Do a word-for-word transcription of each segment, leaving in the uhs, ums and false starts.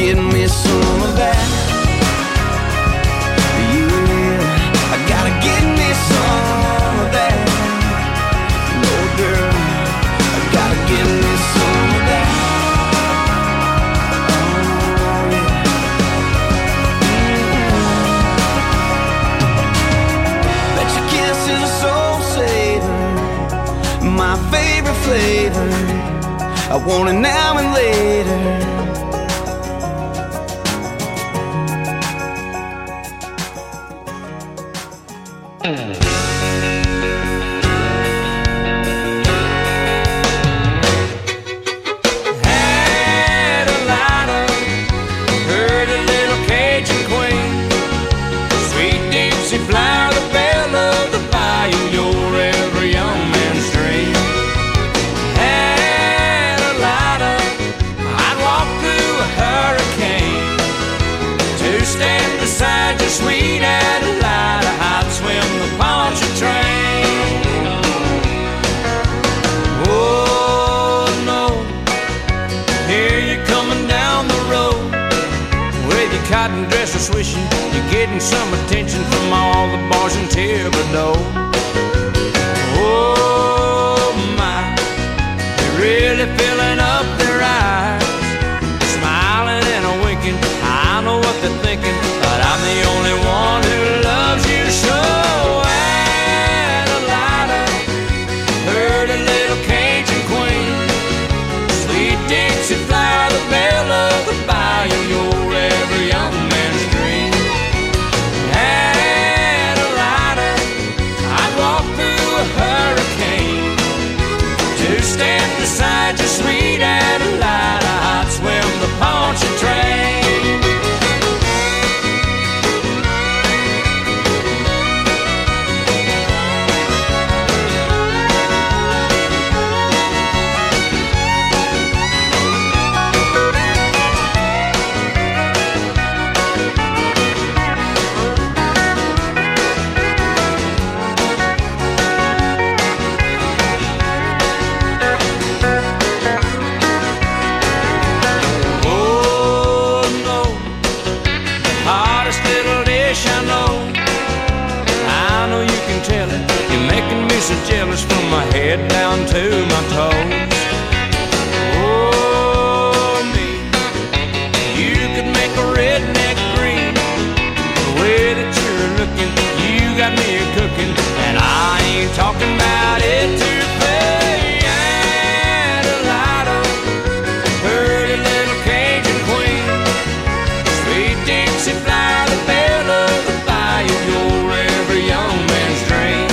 get me some of that. Yeah, I gotta get me some of that. No, girl, I gotta get me some of that. Oh, yeah. Mm-hmm. Bet your kiss is a soul saver, my favorite flavor. I want it now and later. Had a lighter, heard a little Cajun queen, sweet Dixie flower, the belle of the bayou, your every young man's dream. Had a lighter, I'd walk through a hurricane to stand beside your sweet Adelida. I'd swim the Poncha train. Oh no, here you're coming down the road with your cotton dresser swishing. You're getting some attention from all the bars in Thibodeau. Oh my, you're really filling up their eyes, smiling and a winking. I know what they're thinking, but I'm the only one who loves you so. Adelida, heard a little Cajun queen, sweet Dixie flower, the belle of the bayou, your every young man's dream. Adelida, I'd walk through a hurricane to stand beside your sweet Adelida. I'd swim the Poncha train. So jealous from my head down to my toes. Oh, me, you could make a redneck green. The way that you're looking, you got me cooking, and I ain't talking about it to pay. Adelida, heard a little Cajun queen, sweet Dixie flower, the belle of the bayou, your every young man's dream.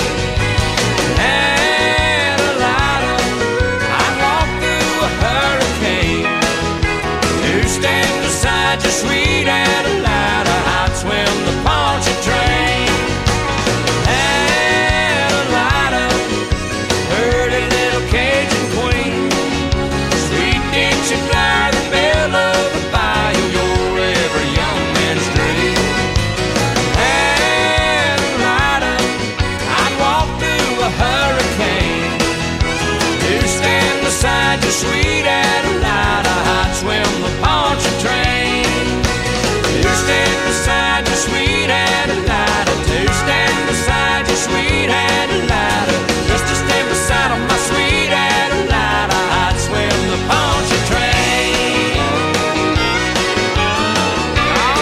Just sweet Adelida, I'd swim the Poncha train. Adelida, heard a little Cajun queen, sweet Dixie flower, the belle of the bayou, your every young man's dream. Adelida, I'd walk through a hurricane to stand beside your sweet Adelida. I'd swim the Poncha train. Stand beside your sweet Adelida, to stand beside your sweet Adelida, just to stand beside my sweet Adelida, I'd swim the Poncha train. Oh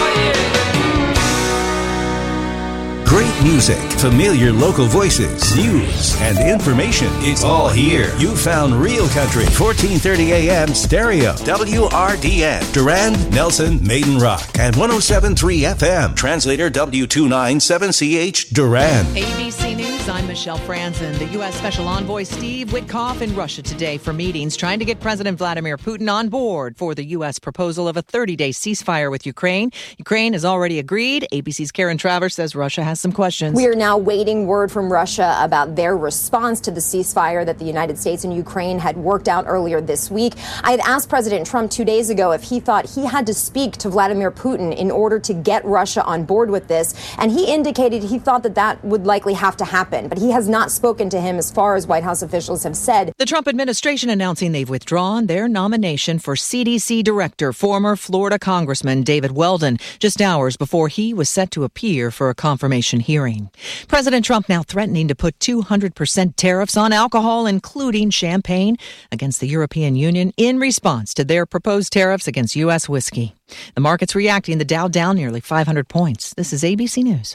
yeah. Great music, familiar local voices, news, and information. It's all here. You found Real Country, fourteen thirty A M stereo, W R D N, Durand, Nelson, Maiden Rock, and one oh seven point three F M. Translator W two ninety-seven C H, Durand. A B C News, I'm Michelle Franzen. The U S Special Envoy Steve Witkoff in Russia today for meetings trying to get President Vladimir Putin on board for the U S proposal of a thirty-day ceasefire with Ukraine. Ukraine has already agreed. A B C's Karen Travers says Russia has some questions. We are now waiting word from Russia about their response to the ceasefire that the United States and Ukraine had worked out earlier this week. I had asked President Trump two days ago if he thought he had to speak to Vladimir Putin in order to get Russia on board with this, and he indicated he thought that that would likely have to happen. happen, but he has not spoken to him as far as White House officials have said. The Trump administration announcing they've withdrawn their nomination for C D C director, former Florida Congressman David Weldon, just hours before he was set to appear for a confirmation hearing. President Trump now threatening to put two hundred percent tariffs on alcohol, including champagne, against the European Union in response to their proposed tariffs against U S whiskey. The market's reacting. The Dow down nearly five hundred points. This is A B C News.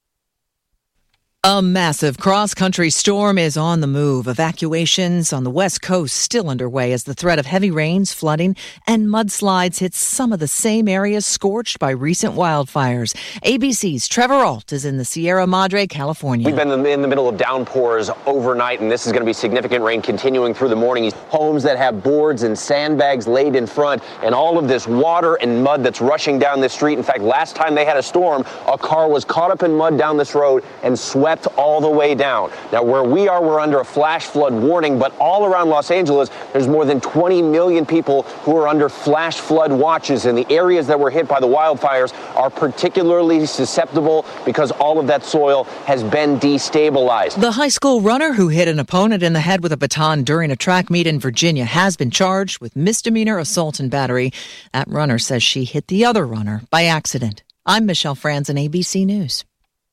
A massive cross-country storm is on the move. Evacuations on the West Coast still underway as the threat of heavy rains, flooding, and mudslides hits some of the same areas scorched by recent wildfires. A B C's Trevor Ault is in the Sierra Madre, California. We've been in the middle of downpours overnight, and this is going to be significant rain continuing through the morning. Homes that have boards and sandbags laid in front, and all of this water and mud that's rushing down this street. In fact, last time they had a storm, a car was caught up in mud down this road and swept all the way down. Now, where we are, we're under a flash flood warning, but all around Los Angeles, there's more than twenty million people who are under flash flood watches, and the areas that were hit by the wildfires are particularly susceptible because all of that soil has been destabilized. The high school runner who hit an opponent in the head with a baton during a track meet in Virginia has been charged with misdemeanor assault and battery. That runner says she hit the other runner by accident. I'm Michelle Franzen, A B C News.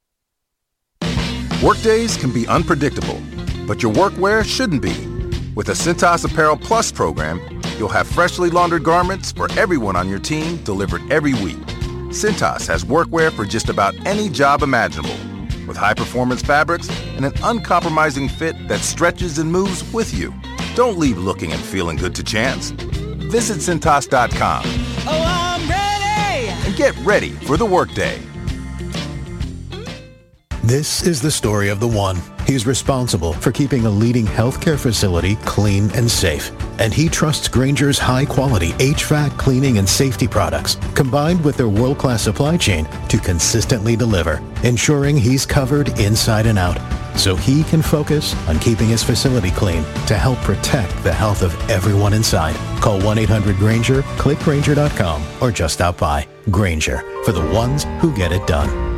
Workdays can be unpredictable, but your workwear shouldn't be. With the Cintas Apparel Plus program, you'll have freshly laundered garments for everyone on your team delivered every week. Cintas has workwear for just about any job imaginable, with high-performance fabrics and an uncompromising fit that stretches and moves with you. Don't leave looking and feeling good to chance. Visit Cintas dot com. Oh, I'm ready! And get ready for the workday. This is the story of the one. He's responsible for keeping a leading healthcare facility clean and safe. And he trusts Grainger's high-quality H V A C cleaning and safety products, combined with their world-class supply chain, to consistently deliver, ensuring he's covered inside and out, so he can focus on keeping his facility clean to help protect the health of everyone inside. Call one eight hundred Grainger, click Grainger dot com, or just stop by. Grainger, for the ones who get it done.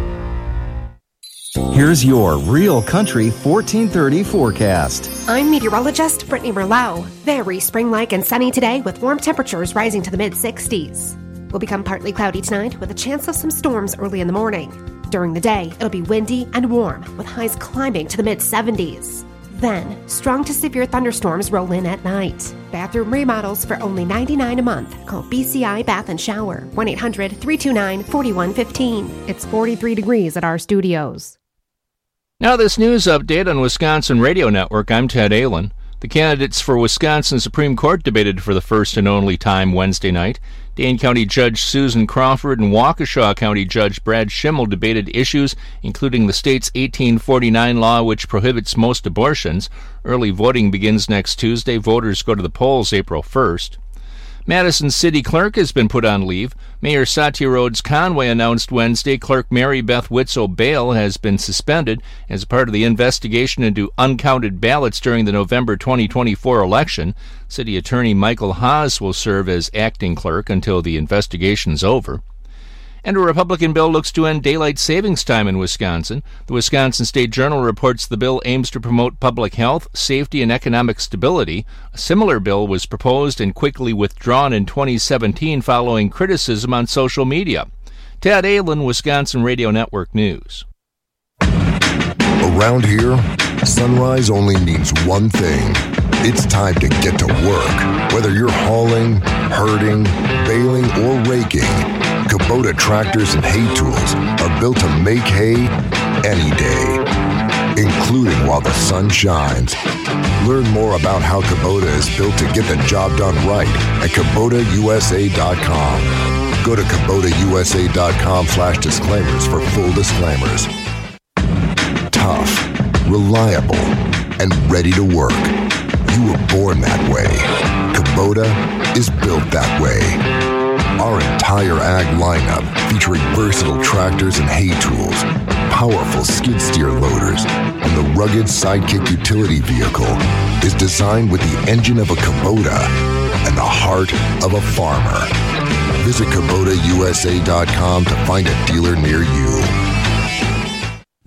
Here's your Real Country fourteen thirty forecast. I'm meteorologist Brittany Merlot. Very spring-like and sunny today with warm temperatures rising to the mid-sixties. Will become partly cloudy tonight with a chance of some storms early in the morning. During the day, it'll be windy and warm with highs climbing to the mid-seventies. Then, strong to severe thunderstorms roll in at night. Bathroom remodels for only ninety-nine dollars a month. Call B C I Bath and Shower, one eight hundred three two nine four one one five. It's forty-three degrees at our studios. Now this news update on Wisconsin Radio Network. I'm Ted Allen. The candidates for Wisconsin Supreme Court debated for the first and only time Wednesday night. Dane County Judge Susan Crawford and Waukesha County Judge Brad Schimmel debated issues including the state's eighteen forty-nine law, which prohibits most abortions. Early voting begins next Tuesday. Voters go to the polls April first. Madison City Clerk has been put on leave. Mayor Satya Rhodes Conway announced Wednesday Clerk Mary Beth Witzel Bale has been suspended as part of the investigation into uncounted ballots during the November twenty twenty-four election. City Attorney Michael Haas will serve as acting clerk until the investigation's over. And a Republican bill looks to end daylight savings time in Wisconsin. The Wisconsin State Journal reports the bill aims to promote public health, safety, and economic stability. A similar bill was proposed and quickly withdrawn in twenty seventeen following criticism on social media. Ted Allen, Wisconsin Radio Network News. Around here, sunrise only means one thing. It's time to get to work. Whether you're hauling, herding, baling, or raking, Kubota tractors and hay tools are built to make hay any day, including while the sun shines. Learn more about how Kubota is built to get the job done right at Kubota U S A dot com. Go to Kubota U S A dot com slash disclaimers for full disclaimers. Tough, reliable, and ready to work. You were born that way. Kubota is built that way. Our entire ag lineup, featuring versatile tractors and hay tools, powerful skid steer loaders, and the rugged Sidekick utility vehicle, is designed with the engine of a Kubota and the heart of a farmer. Visit Kubota U S A dot com to find a dealer near you.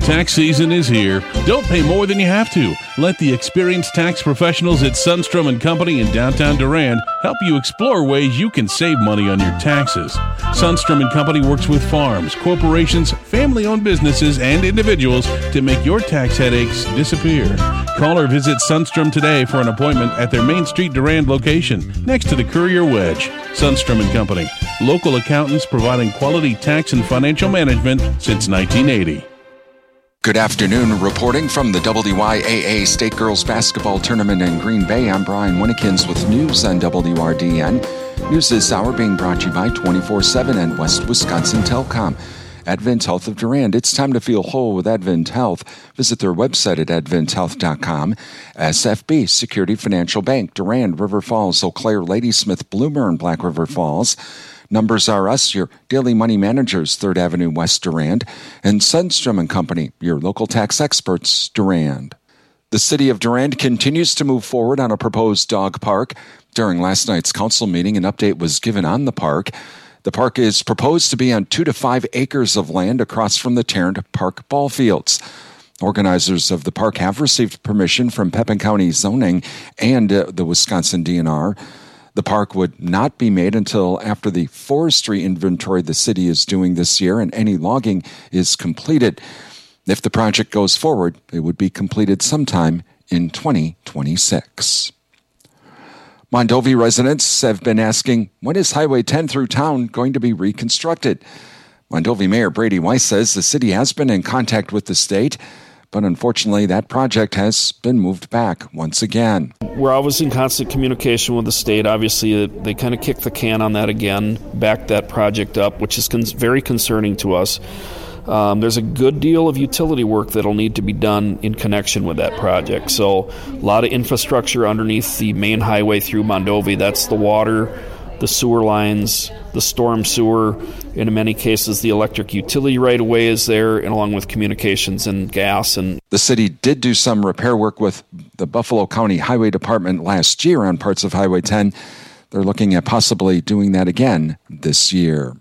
Tax season is here. Don't pay more than you have to. Let the experienced tax professionals at Sundstrom and Company in downtown Durand help you explore ways you can save money on your taxes. Sundstrom and Company works with farms, corporations, family-owned businesses, and individuals to make your tax headaches disappear. Call or visit Sundstrom today for an appointment at their Main Street Durand location next to the Courier Wedge. Sundstrom and Company, local accountants providing quality tax and financial management since nineteen eighty. Good afternoon. Reporting from the W I A A State Girls Basketball Tournament in Green Bay, I'm Brian Winnikins with news on W R D N. News this hour being brought to you by twenty-four seven and West Wisconsin Telecom. Advent Health of Durand. It's time to feel whole with Advent Health. Visit their website at advent health dot com. S F B, Security Financial Bank, Durand, River Falls, Eau Claire, Ladysmith, Bloomer, and Black River Falls. Numbers Are Us, your daily money managers, third Avenue West Durand, and Sundstrom and Company, your local tax experts, Durand. The city of Durand continues to move forward on a proposed dog park. During last night's council meeting, an update was given on the park. The park is proposed to be on two to five acres of land across from the Tarrant Park ball fields. Organizers of the park have received permission from Pepin County Zoning and uh, the Wisconsin D N R. The park would not be made until after the forestry inventory the city is doing this year and any logging is completed. If the project goes forward, it would be completed sometime in twenty twenty-six. Mondovi residents have been asking, when is Highway ten through town going to be reconstructed? Mondovi Mayor Brady Weiss says the city has been in contact with the state, but unfortunately that project has been moved back once again. We're always in constant communication with the state. Obviously, they kind of kicked the can on that again, backed that project up, which is con- very concerning to us. Um, there's a good deal of utility work that'll need to be done in connection with that project. So a lot of infrastructure underneath the main highway through Mondovi. That's the water, the sewer lines, the storm sewer. In many cases, the electric utility right-of-way is there, and along with communications and gas. And the city did do some repair work with the Buffalo County Highway Department last year on parts of Highway ten. They're looking at possibly doing that again this year.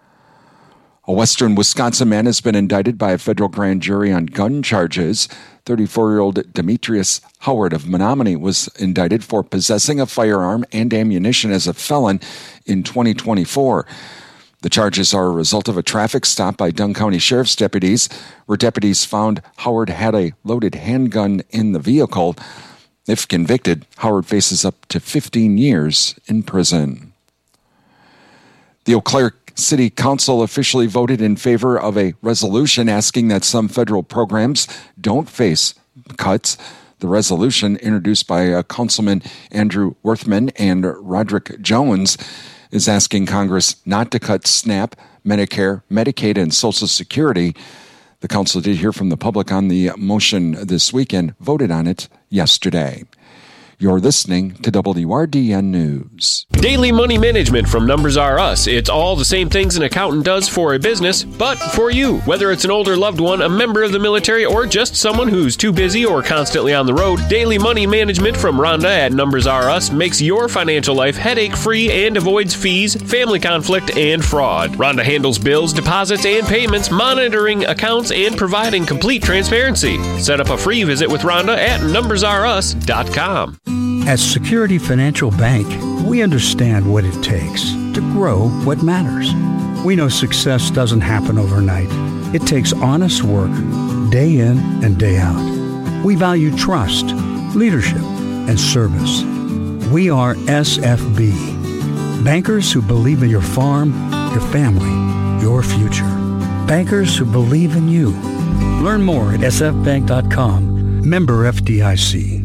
A western Wisconsin man has been indicted by a federal grand jury on gun charges. thirty-four-year-old Demetrius Howard of Menominee was indicted for possessing a firearm and ammunition as a felon in twenty twenty-four. The charges are a result of a traffic stop by Dunn County Sheriff's deputies, where deputies found Howard had a loaded handgun in the vehicle. If convicted, Howard faces up to fifteen years in prison. The Eau Claire City Council officially voted in favor of a resolution asking that some federal programs don't face cuts. The resolution, introduced by uh, Councilman Andrew Worthman and Roderick Jones, is asking Congress not to cut SNAP, Medicare, Medicaid, and Social Security. The council did hear from the public on the motion this week and voted on it yesterday. You're listening to W R D N News. Daily money management from Numbers Are Us. It's all the same things an accountant does for a business, but for you. Whether it's an older loved one, a member of the military, or just someone who's too busy or constantly on the road, daily money management from Rhonda at Numbers Are Us makes your financial life headache-free and avoids fees, family conflict, and fraud. Rhonda handles bills, deposits, and payments, monitoring accounts, and providing complete transparency. Set up a free visit with Rhonda at numbers are us dot com. At Security Financial Bank, we understand what it takes to grow what matters. We know success doesn't happen overnight. It takes honest work, day in and day out. We value trust, leadership, and service. We are S F B, bankers who believe in your farm, your family, your future. Bankers who believe in you. Learn more at s f bank dot com. Member F D I C.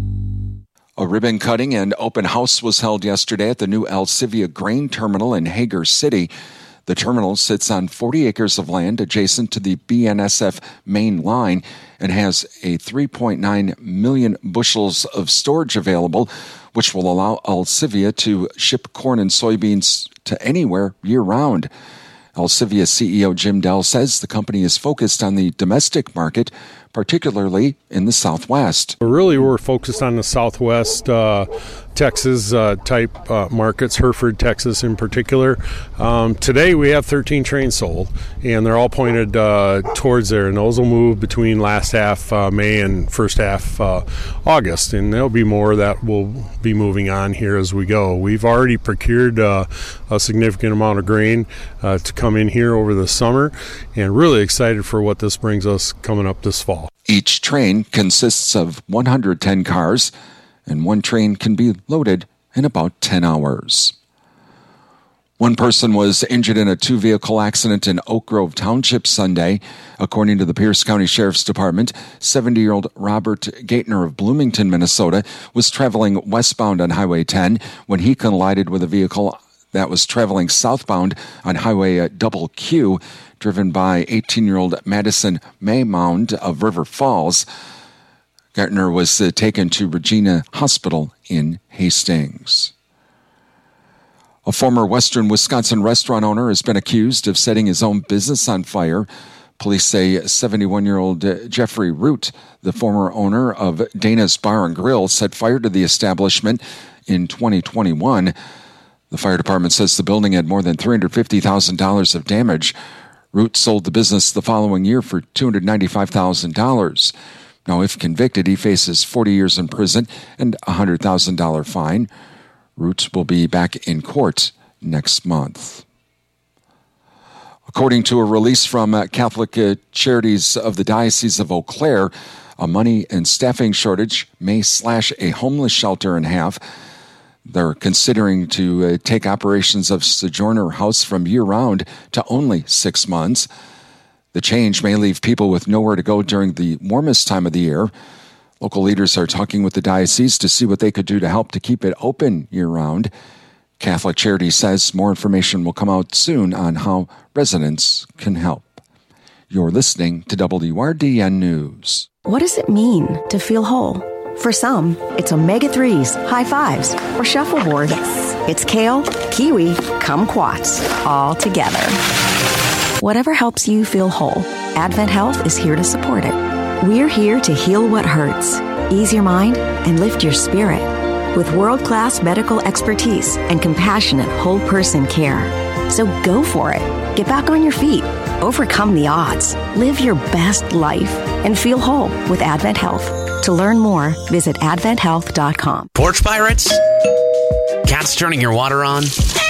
A ribbon cutting and open house was held yesterday at the new Alcivia grain terminal in Hager City. The terminal sits on forty acres of land adjacent to the B N S F main line and has a three point nine million bushels of storage available, which will allow Alcivia to ship corn and soybeans to anywhere year-round. Alcivia C E O Jim Dell says the company is focused on the domestic market, particularly in the Southwest. Really, we're focused on the Southwest uh, Texas uh, type uh, markets, Hereford, Texas in particular. Um, today we have thirteen trains sold, and they're all pointed uh, towards there, and those will move between last half uh, May and first half uh, August, and there'll be more that will be moving on here as we go. We've already procured uh, a significant amount of grain uh, to come in here over the summer, and really excited for what this brings us coming up this fall. Each train consists of one hundred ten cars, and one train can be loaded in about ten hours. One person was injured in a two-vehicle accident in Oak Grove Township Sunday. According to the Pierce County Sheriff's Department, seventy-year-old Robert Gaitner of Bloomington, Minnesota, was traveling westbound on Highway ten when he collided with a vehicle that was traveling southbound on Highway Double Q, driven by eighteen-year-old Madison Maymound of River Falls. Gartner was uh, taken to Regina Hospital in Hastings. A former Western Wisconsin restaurant owner has been accused of setting his own business on fire. Police say seventy-one-year-old uh, Jeffrey Root, the former owner of Dana's Bar and Grill, set fire to the establishment in twenty twenty-one. The fire department says the building had more than three hundred fifty thousand dollars of damage. Root sold the business the following year for two hundred ninety-five thousand dollars. Now, if convicted, he faces forty years in prison and a one hundred thousand dollars fine. Root will be back in court next month. According to a release from uh, Catholic uh, Charities of the Diocese of Eau Claire, a money and staffing shortage may slash a homeless shelter in half. They're considering to uh, take operations of Sojourner House from year-round to only six months. The change may leave people with nowhere to go during the warmest time of the year. Local leaders are talking with the diocese to see what they could do to help to keep it open year-round. Catholic Charities says more information will come out soon on how residents can help. You're listening to W R D N News. What does it mean to feel whole? For some, it's omega threes, high fives, or shuffleboard. Yes. It's kale, kiwi, kumquats, all together. Whatever helps you feel whole, Advent Health is here to support it. We're here to heal what hurts, ease your mind, and lift your spirit with world-class medical expertise and compassionate whole-person care. So go for it. Get back on your feet. Overcome the odds. Live your best life and feel whole with Advent Health. To learn more, visit advent health dot com. Porch pirates? Cats turning your water on?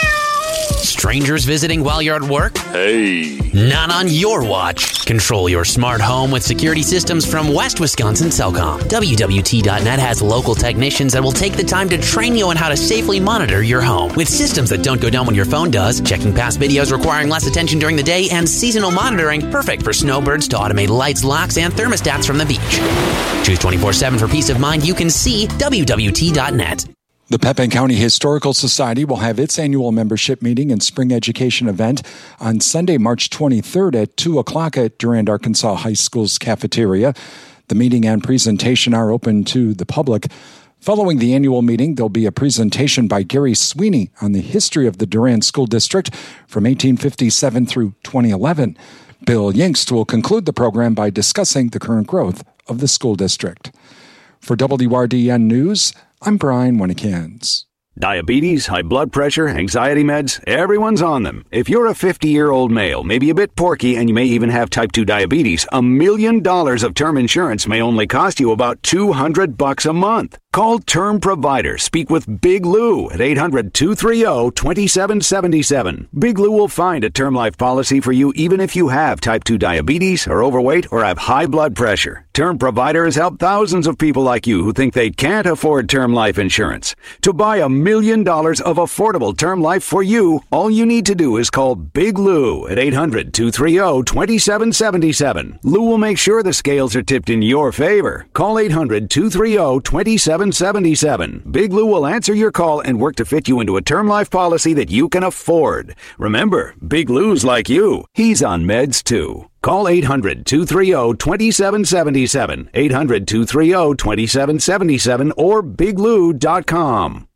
Strangers visiting while you're at work? Hey. Not on your watch. Control your smart home with security systems from West Wisconsin Cellcom. W W T dot net has local technicians that will take the time to train you on how to safely monitor your home. With systems that don't go down when your phone does, checking past videos requiring less attention during the day, and seasonal monitoring, perfect for snowbirds to automate lights, locks, and thermostats from the beach. Choose twenty-four seven for peace of mind. You can see W W T dot net. The Pepin County Historical Society will have its annual membership meeting and spring education event on Sunday, March twenty-third at two o'clock at Durand, Arkansas High School's cafeteria. The meeting and presentation are open to the public. Following the annual meeting, there'll be a presentation by Gary Sweeney on the history of the Durand School District from eighteen fifty-seven through twenty eleven. Bill Yingst will conclude the program by discussing the current growth of the school district. For W R D N News, I'm Brian Winnikins. Diabetes, high blood pressure, anxiety meds, everyone's on them. If you're a fifty-year-old male, maybe a bit porky, and you may even have type two diabetes, a million dollars of term insurance may only cost you about two hundred bucks a month. Call Term Provider. Speak with Big Lou at eight hundred, two three zero, two seven seven seven. Big Lou will find a term life policy for you even if you have type two diabetes, are overweight, or have high blood pressure. Term Provider has helped thousands of people like you who think they can't afford term life insurance. To buy a million dollars of affordable term life for you, all you need to do is call Big Lou at eight hundred, two three zero, two seven seven seven. Lou will make sure the scales are tipped in your favor. Call eight hundred, two three zero, two seven seven seven. Big Lou will answer your call and work to fit you into a term life policy that you can afford. Remember, Big Lou's like you. He's on meds too. Call eight hundred, two three zero, two seven seven seven, eight hundred, two three zero, two seven seven seven, or big lou dot com.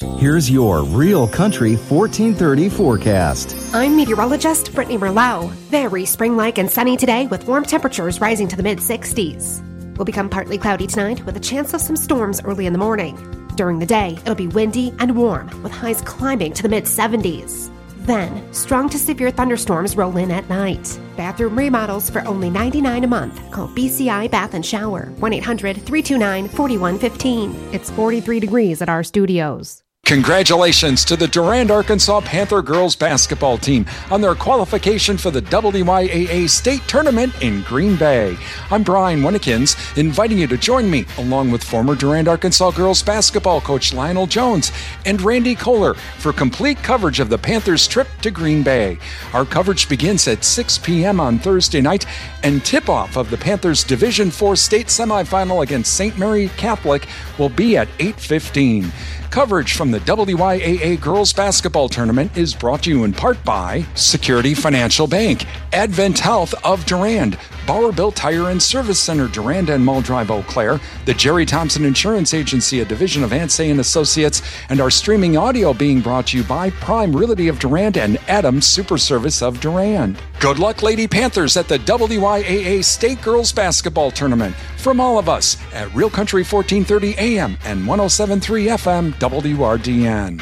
Here's your Real Country fourteen thirty forecast. I'm meteorologist Brittany Merlot. Very spring-like and sunny today with warm temperatures rising to the mid-sixties. Will become partly cloudy tonight with a chance of some storms early in the morning. During the day, it'll be windy and warm with highs climbing to the mid-seventies. Then, strong to severe thunderstorms roll in at night. Bathroom remodels for only ninety-nine dollars a month. Call B C I Bath and Shower, one eight hundred three two nine four one one five. It's forty-three degrees at our studios. Congratulations to the Durand, Arkansas Panther girls basketball team on their qualification for the W Y A A state tournament in Green Bay. I'm Brian Winnikins, inviting you to join me, along with former Durand, Arkansas girls basketball coach Lionel Jones and Randy Kohler, for complete coverage of the Panthers' trip to Green Bay. Our coverage begins at six p.m. on Thursday night, and tip-off of the Panthers' Division four state semifinal against Saint Mary Catholic will be at eight fifteen. Coverage from the W Y A A Girls Basketball Tournament is brought to you in part by Security Financial Bank, Advent Health of Durand, Bauer-Built Tire and Service Center, Durand and Mall Drive, Eau Claire, the Jerry Thompson Insurance Agency, a division of Ansay and Associates, and our streaming audio being brought to you by Prime Realty of Durand and Adams Super Service of Durand. Good luck, Lady Panthers, at the W Y A A State Girls Basketball Tournament. From all of us at Real Country fourteen thirty A M and one oh seven point three F M W R D N.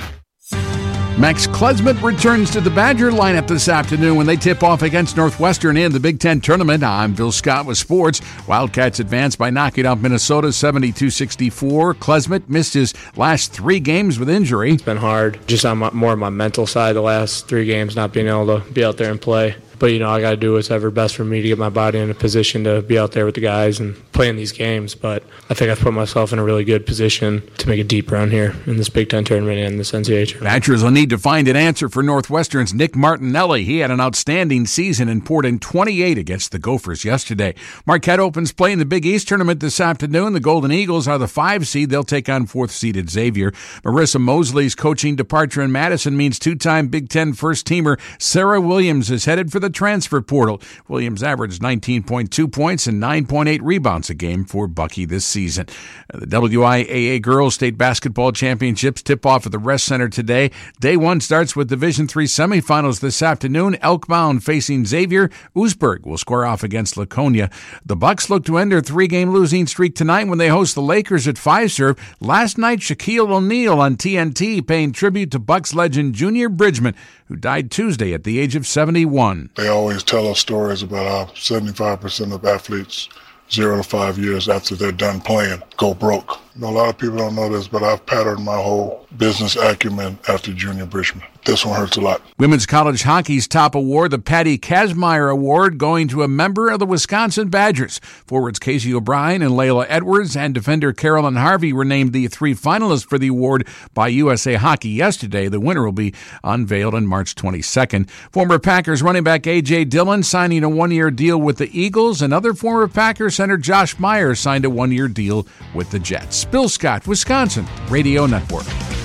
Max Klesmit returns to the Badger lineup this afternoon when they tip off against Northwestern in the Big Ten Tournament. I'm Bill Scott with sports. Wildcats advanced by knocking out Minnesota seventy-two sixty-four. Klesmit missed his last three games with injury. It's been hard, just on my, more on my mental side the last three games, not being able to be out there and play. But, you know, I got to do what's ever best for me to get my body in a position to be out there with the guys and playing these games. But I think I've put myself in a really good position to make a deep run here in this Big Ten tournament and this N C double A tournament. Badgers will need to find an answer for Northwestern's Nick Martinelli. He had an outstanding season and poured in twenty-eight against the Gophers yesterday. Marquette opens play in the Big East tournament this afternoon. The Golden Eagles are the five seed. They'll take on fourth-seeded Xavier. Marissa Mosley's coaching departure in Madison means two-time Big Ten first-teamer Sarah Williams is headed for the transfer portal. Williams averaged nineteen point two points and nine point eight rebounds a game for Bucky this season. The W I A A Girls State Basketball Championships tip off at the Rest Center today. Day one starts with Division three semifinals this afternoon. Elkbound facing Xavier. Oosburg will square off against Laconia. The Bucks look to end their three-game losing streak tonight when they host the Lakers at Fiserv. Last night, Shaquille O'Neal on T N T paying tribute to Bucks legend Junior Bridgman, who died Tuesday at the age of seventy-one. They always tell us stories about how seventy-five percent of athletes, zero to five years after they're done playing, go broke. You know, a lot of people don't know this, but I've patterned my whole business acumen after Junior Bridgman. This one hurts a lot. Women's college hockey's top award, the Patty Kazmaier Award, going to a member of the Wisconsin Badgers. Forwards Casey O'Brien and Layla Edwards and defender Carolyn Harvey were named the three finalists for the award by U S A Hockey yesterday. The winner will be unveiled on March twenty-second. Former Packers running back A J. Dillon signing a one-year deal with the Eagles. Another former Packers center Josh Myers signed a one-year deal with the Jets. Bill Scott, Wisconsin Radio Network.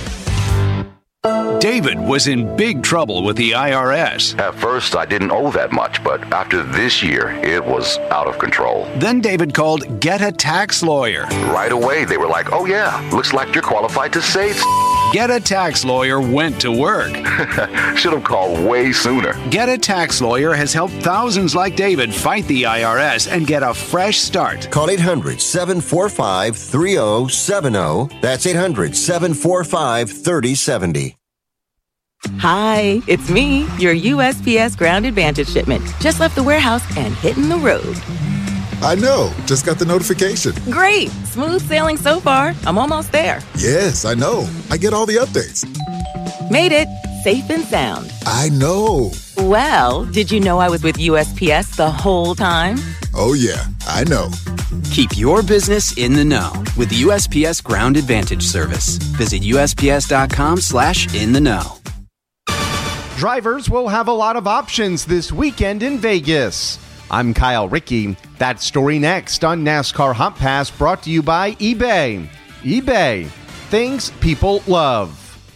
David was in big trouble with the I R S. At first, I didn't owe that much, but after this year, it was out of control. Then David called Get a Tax Lawyer. Right away, they were like, oh yeah, looks like you're qualified to save. Get a Tax Lawyer went to work. Should have called way sooner. Get a Tax Lawyer has helped thousands like David fight the I R S and get a fresh start. Call eight hundred, seven four five, three oh seven oh. That's eight hundred, seven four five, three oh seven oh. Hi, it's me, your U S P S Ground Advantage shipment. Just left the warehouse and hitting the road. I know. Just got the notification. Great. Smooth sailing so far. I'm almost there. Yes, I know. I get all the updates. Made it. Safe and sound. I know. Well, did you know I was with U S P S the whole time? Oh, yeah. I know. Keep your business in the know with the U S P S Ground Advantage service. Visit U S P S dot com slash in the know. Drivers will have a lot of options this weekend in Vegas. I'm Kyle Rickey. That story next on NASCAR Hot Pass, brought to you by eBay. eBay. Things people love.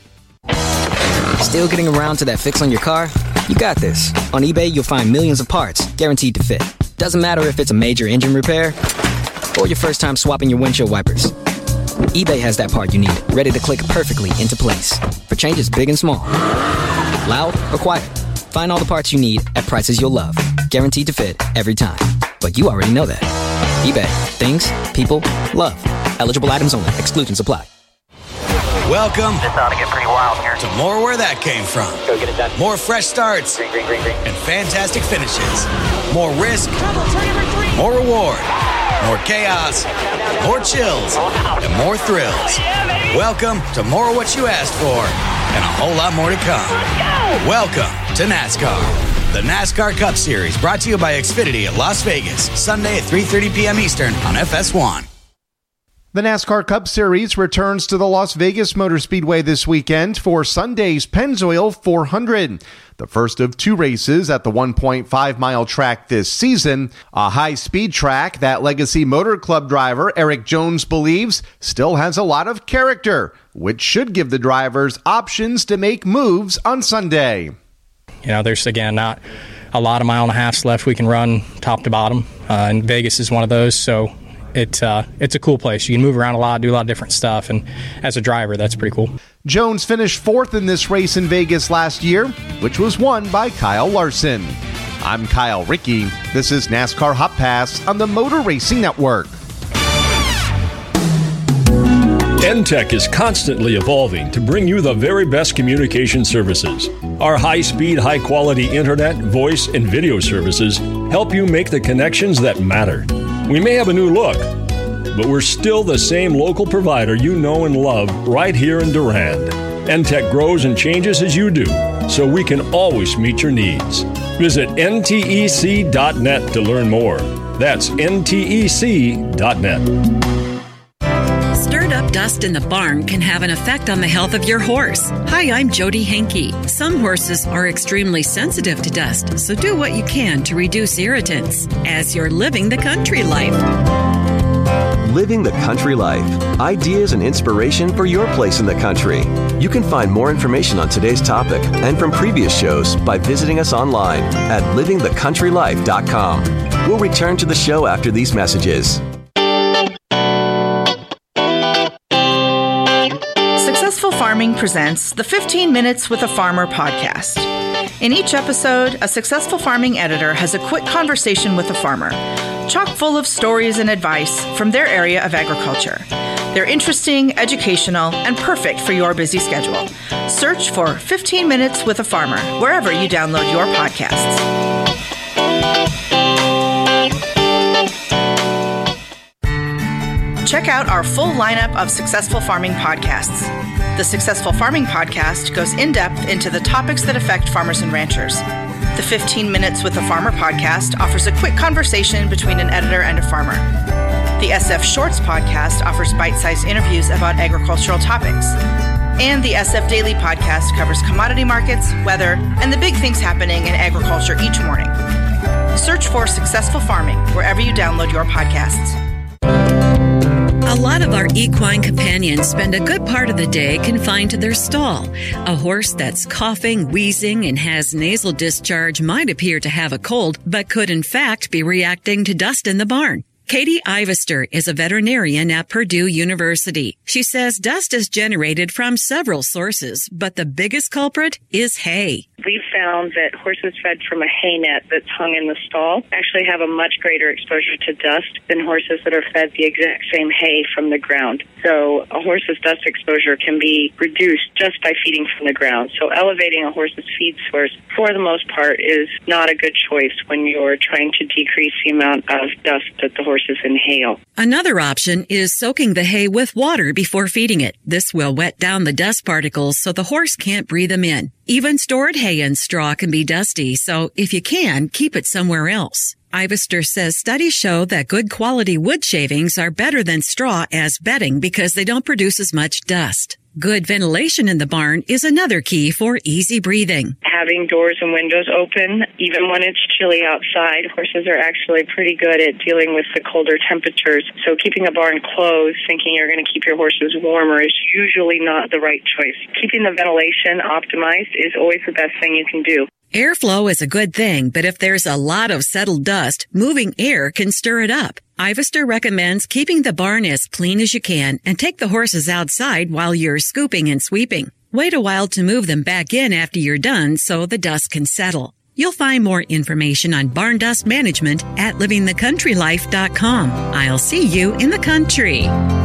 Still getting around to that fix on your car? You got this. On eBay, you'll find millions of parts guaranteed to fit. Doesn't matter if it's a major engine repair or your first time swapping your windshield wipers. eBay has that part you need, ready to click perfectly into place for changes big and small. Loud or quiet, find all the parts you need at prices you'll love. Guaranteed to fit every time. But you already know that. eBay. Things, people, love. Eligible items only. Exclusions apply. Welcome. This ought to get pretty wild here. To more where that came from. Go get it done. More fresh starts. Green, green, green, green. And fantastic finishes. More risk. Trouble, turn number three. More reward. More chaos. More chills. And more thrills. Yeah, welcome to more of what you asked for. And a whole lot more to come. Welcome to NASCAR. The NASCAR Cup Series, brought to you by Xfinity at Las Vegas. Sunday at three thirty p.m. Eastern on F S one. The NASCAR Cup Series returns to the Las Vegas Motor Speedway this weekend for Sunday's Pennzoil four hundred. The first of two races at the one point five mile track this season, a high-speed track that Legacy Motor Club driver Eric Jones believes still has a lot of character, which should give the drivers options to make moves on Sunday. You know, there's, again, not a lot of mile and a halves left we can run top to bottom, uh, and Vegas is one of those, so It, uh, it's a cool place. You can move around a lot, do a lot of different stuff, and as a driver, that's pretty cool. Jones finished fourth in this race in Vegas last year, which was won by Kyle Larson. I'm Kyle Rickey. This is NASCAR Hot Pass on the Motor Racing Network. N T E C is constantly evolving to bring you the very best communication services. Our high-speed, high-quality internet, voice, and video services help you make the connections that matter. We may have a new look, but we're still the same local provider you know and love right here in Durand. N T E C grows and changes as you do, so we can always meet your needs. Visit N T E C dot net to learn more. That's N T E C dot net. Stirred up dust in the barn can have an effect on the health of your horse. Hi, I'm Jody Henke. Some horses are extremely sensitive to dust, so do what you can to reduce irritants as you're living the country life. Living the country life. Ideas and inspiration for your place in the country. You can find more information on today's topic and from previous shows by visiting us online at living the country life dot com. We'll return to the show after these messages. Successful Farming presents the fifteen minutes with a Farmer podcast. In each episode, a successful farming editor has a quick conversation with a farmer, chock full of stories and advice from their area of agriculture. They're interesting, educational, and perfect for your busy schedule. Search for fifteen minutes with a Farmer wherever you download your podcasts. Check out our full lineup of Successful Farming podcasts. The Successful Farming podcast goes in-depth into the topics that affect farmers and ranchers. The fifteen minutes with a Farmer podcast offers a quick conversation between an editor and a farmer. The S F Shorts podcast offers bite-sized interviews about agricultural topics. And the S F Daily podcast covers commodity markets, weather, and the big things happening in agriculture each morning. Search for Successful Farming wherever you download your podcasts. A lot of our equine companions spend a good part of the day confined to their stall. A horse that's coughing, wheezing, and has nasal discharge might appear to have a cold, but could in fact be reacting to dust in the barn. Katie Ivester is a veterinarian at Purdue University. She says dust is generated from several sources, but the biggest culprit is hay. We've found that horses fed from a hay net that's hung in the stall actually have a much greater exposure to dust than horses that are fed the exact same hay from the ground. So a horse's dust exposure can be reduced just by feeding from the ground. So elevating a horse's feed source, for the most part, is not a good choice when you're trying to decrease the amount of dust that the horses inhale. Another option is soaking the hay with water before feeding it. This will wet down the dust particles so the horse can't breathe them in. Even stored hay and straw can be dusty, so if you can, keep it somewhere else. Ivester says studies show that good quality wood shavings are better than straw as bedding because they don't produce as much dust. Good ventilation in the barn is another key for easy breathing. Having doors and windows open, even when it's chilly outside, horses are actually pretty good at dealing with the colder temperatures. So keeping a barn closed, thinking you're going to keep your horses warmer, is usually not the right choice. Keeping the ventilation optimized is always the best thing you can do. Airflow is a good thing, but if there's a lot of settled dust, moving air can stir it up. Ivester recommends keeping the barn as clean as you can and take the horses outside while you're scooping and sweeping. Wait a while to move them back in after you're done so the dust can settle. You'll find more information on barn dust management at living the country life dot com. I'll see you in the country.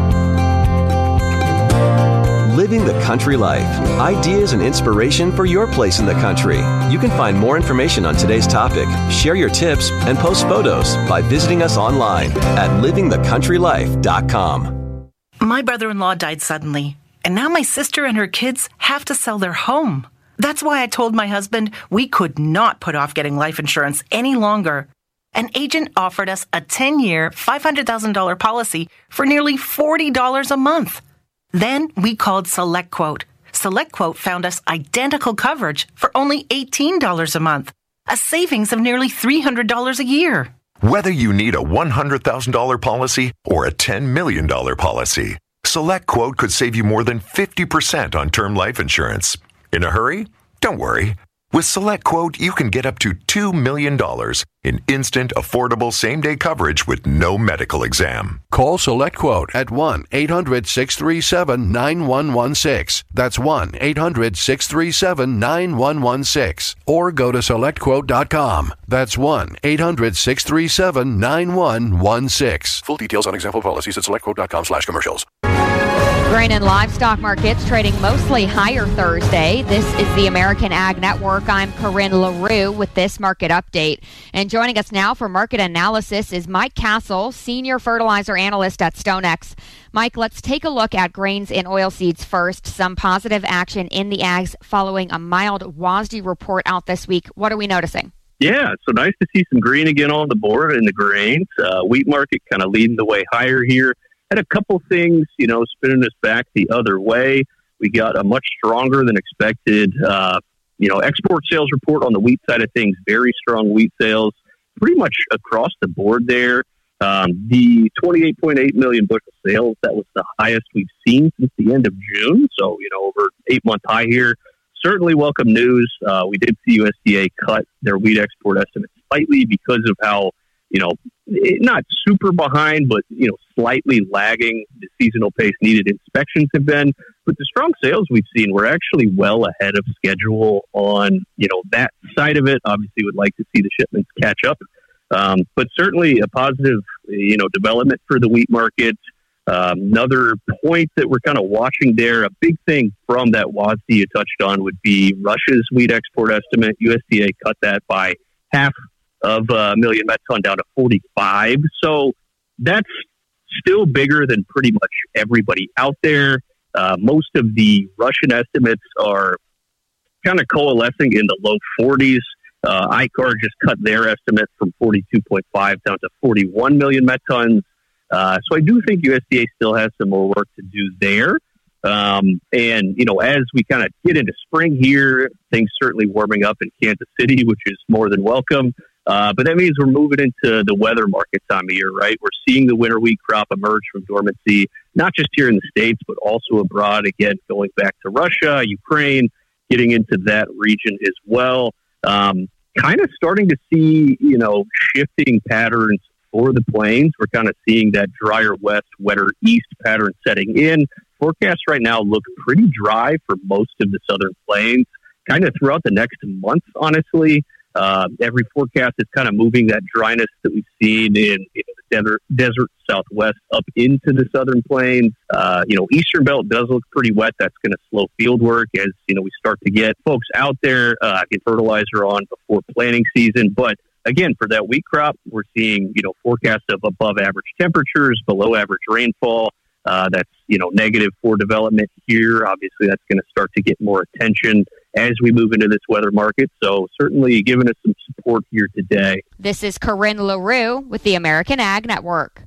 Living the Country Life. Ideas and inspiration for your place in the country. You can find more information on today's topic, share your tips, and post photos by visiting us online at living the country life dot com. My brother-in-law died suddenly, and now my sister and her kids have to sell their home. That's why I told my husband we could not put off getting life insurance any longer. An agent offered us a ten-year, five hundred thousand dollars policy for nearly forty dollars a month. Then we called SelectQuote. SelectQuote found us identical coverage for only eighteen dollars a month, a savings of nearly three hundred dollars a year. Whether you need a one hundred thousand dollars policy or a ten million dollars policy, SelectQuote could save you more than fifty percent on term life insurance. In a hurry? Don't worry. With SelectQuote, you can get up to two million dollars in instant, affordable, same-day coverage with no medical exam. Call SelectQuote at one eight hundred six three seven nine one one six. That's one eight hundred six three seven nine one one six. Or go to select quote dot com. That's one eight hundred six three seven nine one one six. Full details on example policies at select quote dot com slash commercials. Grain and livestock markets trading mostly higher Thursday. This is the American Ag Network. I'm Corinne LaRue with this market update. And joining us now for market analysis is Mike Castle, Senior Fertilizer Analyst at StoneX. Mike, let's take a look at grains and oilseeds first. Some positive action in the ags following a mild W A S D report out this week. What are we noticing? Yeah, so nice to see some green again on the board in the grains. Uh, wheat market kind of leading the way higher here. Had a couple things, you know, spinning us back the other way. We got a much stronger than expected, uh, you know, export sales report on the wheat side of things. Very strong wheat sales, pretty much across the board there. Um, the twenty-eight point eight million bushel sales, that was the highest we've seen since the end of June. So, you know, over eight-month high here. Certainly welcome news. Uh, we did see U S D A cut their wheat export estimate slightly because of how, you know, not super behind, but, you know, slightly lagging the seasonal pace needed inspections have been. But the strong sales we've seen, we're actually well ahead of schedule on, you know, that side of it. Obviously would like to see the shipments catch up. Um, but certainly a positive, you know, development for the wheat market. Um, another point that we're kind of watching there, a big thing from that W A S D you touched on would be Russia's wheat export estimate. U S D A cut that by half of a million met ton down to forty-five. So that's still bigger than pretty much everybody out there. Uh, most of the Russian estimates are kind of coalescing in the low forties. Uh, I C A R just cut their estimate from forty-two point five down to forty-one million met tons. Uh, so I do think U S D A still has some more work to do there. Um, and, you know, as we kind of get into spring here, things certainly warming up in Kansas City, which is more than welcome. Uh, but that means we're moving into the weather market time of year, right? We're seeing the winter wheat crop emerge from dormancy, not just here in the States, but also abroad, again, going back to Russia, Ukraine, getting into that region as well. Um, kind of starting to see, you know, shifting patterns for the plains. We're kind of seeing that drier west, wetter east pattern setting in. Forecasts right now look pretty dry for most of the southern plains, kind of throughout the next month, honestly. Uh, every forecast is kind of moving that dryness that we've seen in, in the desert, desert southwest up into the southern plains. Uh, you know, Eastern Belt does look pretty wet. That's going to slow field work as, you know, we start to get folks out there, uh, get fertilizer on before planting season. But again, for that wheat crop, we're seeing, you know, forecasts of above average temperatures, below average rainfall. Uh, that's, you know, negative for development here. Obviously, that's going to start to get more attention as we move into this weather market. So certainly giving us some support here today. This is Corinne LaRue with the American Ag Network.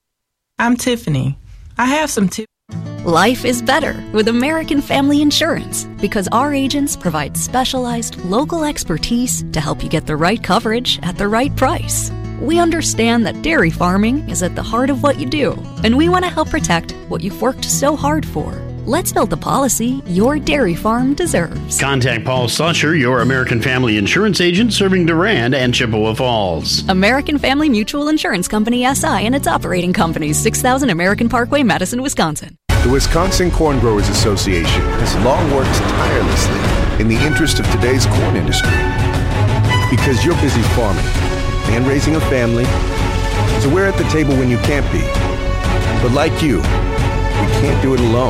I'm Tiffany. I have some tips. Life is better with American Family Insurance because our agents provide specialized local expertise to help you get the right coverage at the right price. We understand that dairy farming is at the heart of what you do, and we want to help protect what you've worked so hard for. Let's build the policy your dairy farm deserves. Contact Paul Slusher, your American Family Insurance agent serving Durand and Chippewa Falls. American Family Mutual Insurance Company, S I, and its operating companies, six thousand American Parkway, Madison, Wisconsin. The Wisconsin Corn Growers Association has long worked tirelessly in the interest of today's corn industry. Because you're busy farming and raising a family, so we're at the table when you can't be. But like you, we can't do it alone.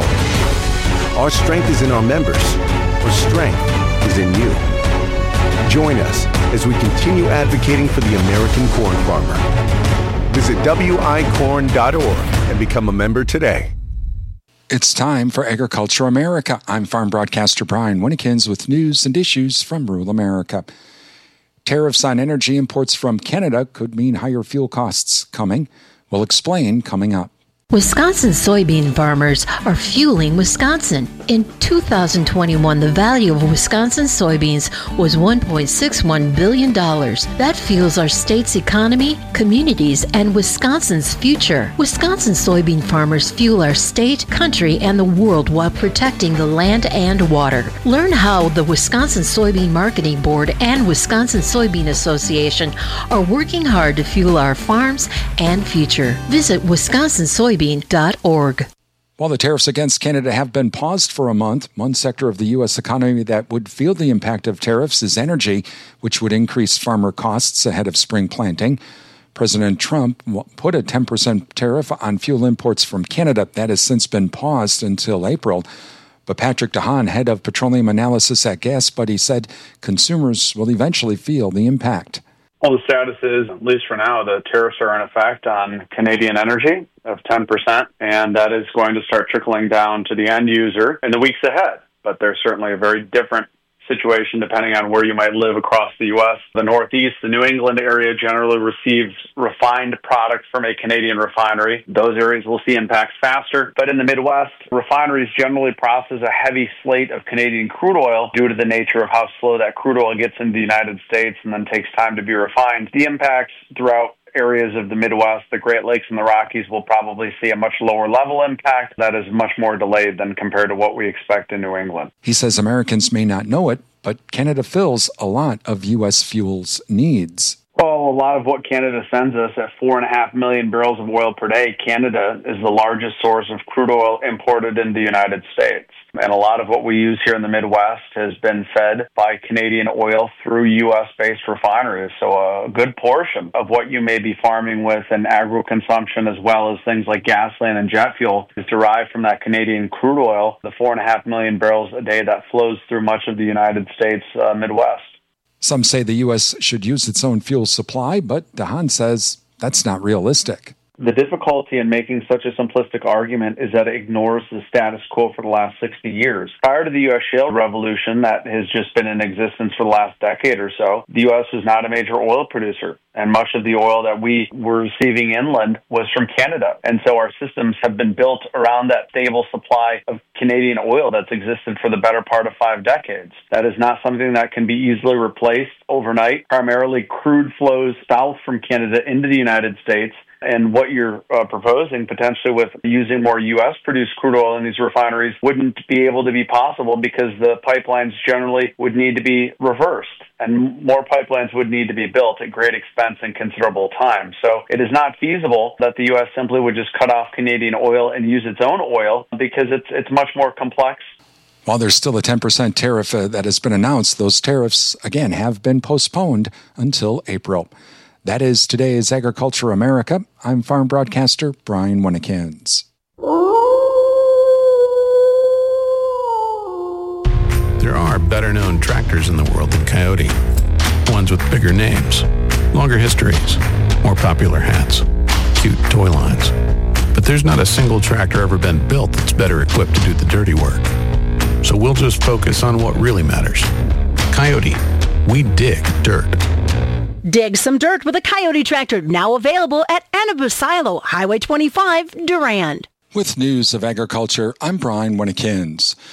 Our strength is in our members. Our strength is in you. Join us as we continue advocating for the American corn farmer. Visit W I corn dot org and become a member today. It's time for Agriculture America. I'm farm broadcaster Brian Winnikins with news and issues from rural America. Tariffs on energy imports from Canada could mean higher fuel costs coming. We'll explain coming up. Wisconsin soybean farmers are fueling Wisconsin. In two thousand twenty-one, the value of Wisconsin soybeans was one point six one billion dollars. That fuels our state's economy, communities, and Wisconsin's future. Wisconsin soybean farmers fuel our state, country, and the world while protecting the land and water. Learn how the Wisconsin Soybean Marketing Board and Wisconsin Soybean Association are working hard to fuel our farms and future. Visit Wisconsin Soybean dot org. While the tariffs against Canada have been paused for a month, one sector of the U S economy that would feel the impact of tariffs is energy, which would increase farmer costs ahead of spring planting. President Trump put a ten percent tariff on fuel imports from Canada. That has since been paused until April. But Patrick DeHaan, head of petroleum analysis at GasBuddy, said consumers will eventually feel the impact. Well, the status is, at least for now, the tariffs are in effect on Canadian energy of ten percent, and that is going to start trickling down to the end user in the weeks ahead. But there's certainly a very different situation depending on where you might live across the U S. The Northeast, the New England area generally receives refined products from a Canadian refinery. Those areas will see impacts faster. But in the Midwest, refineries generally process a heavy slate of Canadian crude oil due to the nature of how slow that crude oil gets into the United States and then takes time to be refined. The impacts throughout areas of the Midwest, the Great Lakes and the Rockies will probably see a much lower level impact that is much more delayed than compared to what we expect in New England. He says Americans may not know it, but Canada fills a lot of U S fuel's needs. Well, a lot of what Canada sends us at four and a half million barrels of oil per day, Canada is the largest source of crude oil imported in the United States. And a lot of what we use here in the Midwest has been fed by Canadian oil through U S-based refineries. So a good portion of what you may be farming with in agro-consumption, as well as things like gasoline and jet fuel, is derived from that Canadian crude oil, the four and a half million barrels a day that flows through much of the United States uh, Midwest. Some say the U S should use its own fuel supply, but DeHaan says that's not realistic. The difficulty in making such a simplistic argument is that it ignores the status quo for the last sixty years. Prior to the U S shale revolution that has just been in existence for the last decade or so, the U S was not a major oil producer, and much of the oil that we were receiving inland was from Canada. And so our systems have been built around that stable supply of Canadian oil that's existed for the better part of five decades. That is not something that can be easily replaced overnight. Primarily, crude flows south from Canada into the United States. And what you're uh, proposing potentially with using more U S-produced crude oil in these refineries wouldn't be able to be possible because the pipelines generally would need to be reversed, and more pipelines would need to be built at great expense and considerable time. So it is not feasible that the U S simply would just cut off Canadian oil and use its own oil because it's it's much more complex. While there's still a ten percent tariff uh, that has been announced, those tariffs, again, have been postponed until April. That is today's Agriculture America. I'm farm broadcaster Brian Winnikins. There are better-known tractors in the world than Coyote. Ones with bigger names, longer histories, more popular hats, cute toy lines. But there's not a single tractor ever been built that's better equipped to do the dirty work. So we'll just focus on what really matters. Coyote, we dig dirt. Dig some dirt with a Coyote tractor, now available at Anabusilo, Highway twenty-five, Durand. With news of agriculture, I'm Brian Winnikins.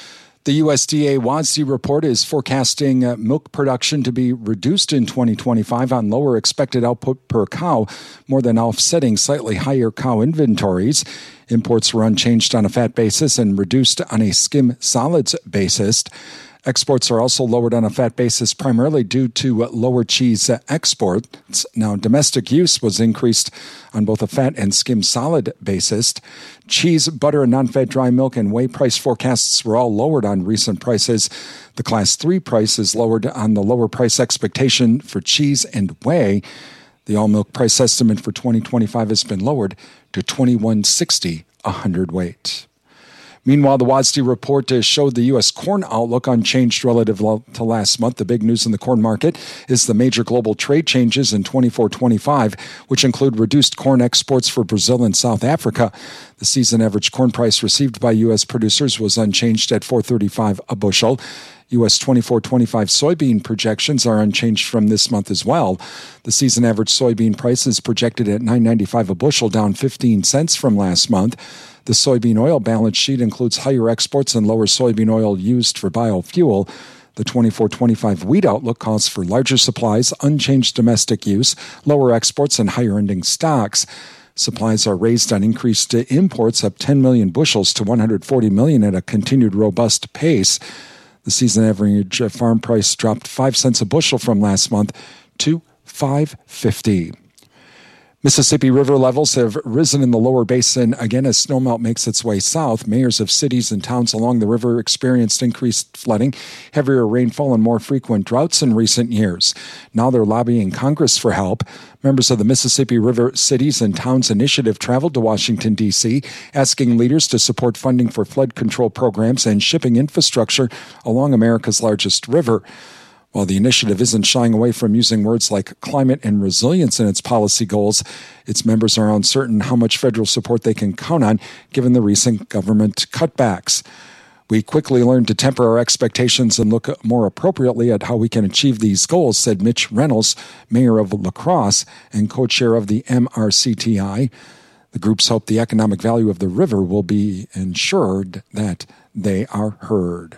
The U S D A WASDE report is forecasting uh, milk production to be reduced in twenty twenty-five on lower expected output per cow, more than offsetting slightly higher cow inventories. Imports were unchanged on a fat basis and reduced on a skim solids basis. Exports are also lowered on a fat basis, primarily due to lower cheese exports. Now, domestic use was increased on both a fat and skim solid basis. Cheese, butter, and non-fat dry milk and whey price forecasts were all lowered on recent prices. The Class three price is lowered on the lower price expectation for cheese and whey. The all-milk price estimate for twenty twenty-five has been lowered to twenty-one sixty a hundredweight. Meanwhile, the WASDE report showed the U S corn outlook unchanged relative to last month. The big news in the corn market is the major global trade changes in twenty-four twenty-five, which include reduced corn exports for Brazil and South Africa. The season average corn price received by U S producers was unchanged at four thirty-five a bushel. U S twenty-four twenty-five soybean projections are unchanged from this month as well. The season average soybean price is projected at nine ninety-five a bushel, down fifteen cents from last month. The soybean oil balance sheet includes higher exports and lower soybean oil used for biofuel. The twenty-four twenty-five wheat outlook calls for larger supplies, unchanged domestic use, lower exports, and higher ending stocks. Supplies are raised on increased imports, up ten million bushels to one hundred forty million at a continued robust pace. The season average farm price dropped five cents a bushel from last month to five fifty. Mississippi River levels have risen in the lower basin again as snowmelt makes its way south. Mayors of cities and towns along the river experienced increased flooding, heavier rainfall, and more frequent droughts in recent years. Now they're lobbying Congress for help. Members of the Mississippi River Cities and Towns Initiative traveled to Washington, D C, asking leaders to support funding for flood control programs and shipping infrastructure along America's largest river. While the initiative isn't shying away from using words like climate and resilience in its policy goals, its members are uncertain how much federal support they can count on given the recent government cutbacks. We quickly learned to temper our expectations and look more appropriately at how we can achieve these goals, said Mitch Reynolds, mayor of La Crosse and co-chair of the M R C T I. The groups hope the economic value of the river will be ensured that they are heard.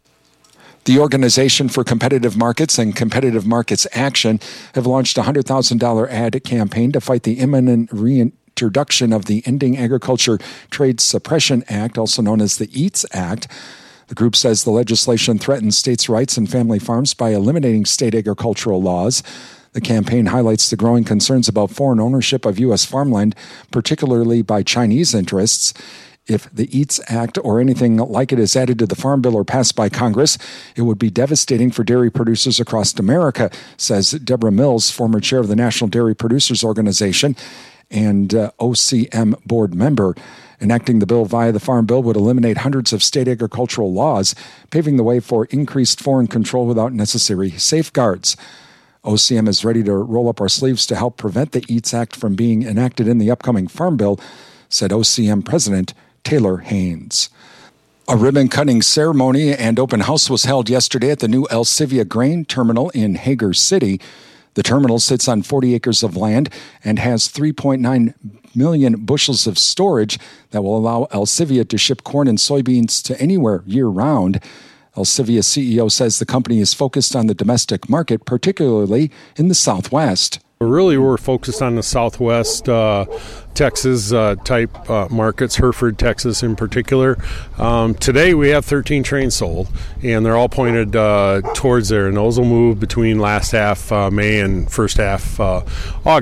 The Organization for Competitive Markets and Competitive Markets Action have launched a one hundred thousand dollars ad campaign to fight the imminent reintroduction of the Ending Agriculture Trade Suppression Act, also known as the EATS Act. The group says the legislation threatens states' rights and family farms by eliminating state agricultural laws. The campaign highlights the growing concerns about foreign ownership of U S farmland, particularly by Chinese interests. If the EATS Act or anything like it is added to the Farm Bill or passed by Congress, it would be devastating for dairy producers across America, says Deborah Mills, former chair of the National Dairy Producers Organization and uh, O C M board member. Enacting the bill via the Farm Bill would eliminate hundreds of state agricultural laws, paving the way for increased foreign control without necessary safeguards. O C M is ready to roll up our sleeves to help prevent the EATS Act from being enacted in the upcoming Farm Bill, said O C M President Taylor Haynes. A ribbon-cutting ceremony and open house was held yesterday at the new Alcivia Grain Terminal in Hager City. The terminal sits on forty acres of land and has three point nine million bushels of storage that will allow Alcivia to ship corn and soybeans to anywhere year-round. Alcivia's C E O says the company is focused on the domestic market, particularly in the Southwest. Really, we're focused on the Southwest uh, Texas uh, type uh, markets, Hereford, Texas in particular. Um, today we have thirteen trains sold, and they're all pointed uh, towards there, and those will move between last half uh, May and first half uh, August.